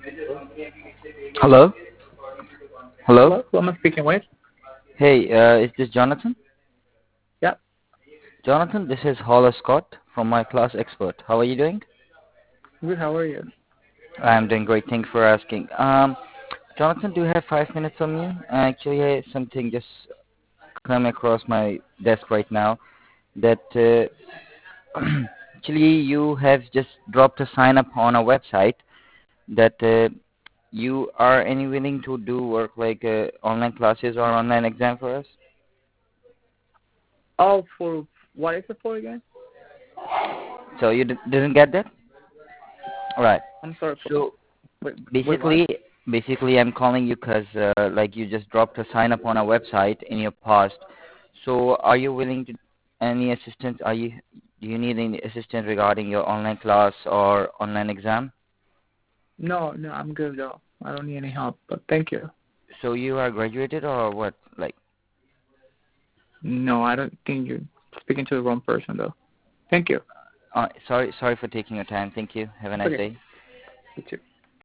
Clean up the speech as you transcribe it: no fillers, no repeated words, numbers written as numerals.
Hello? Hello? Hello? Hello? Who am I speaking with? Hey, is this Jonathan? Yeah. Jonathan, this is Holler Scott from my class expert. How are you doing? Good. How are you? I'm doing great. Thank you for asking. Jonathan, do you have 5 minutes on me? Actually, something just come across my desk right now that actually you have just dropped a sign up on a website that you are any willing to do work like online classes or online exam for us. Oh, for what is it for again? So you didn't get that? Right. I'm sorry. So Wait, what? basically, I'm calling you because like you just dropped a sign up on our website in your past. So are you willing to any assistance? Do you need any assistance regarding your online class or online exam? No, no, I'm good though. I don't need any help, but thank you. So you are graduated or what? Like, No, I don't think you're speaking to the wrong person though. Thank you. sorry for taking your time. Thank you. Have a It's nice okay. day. You too.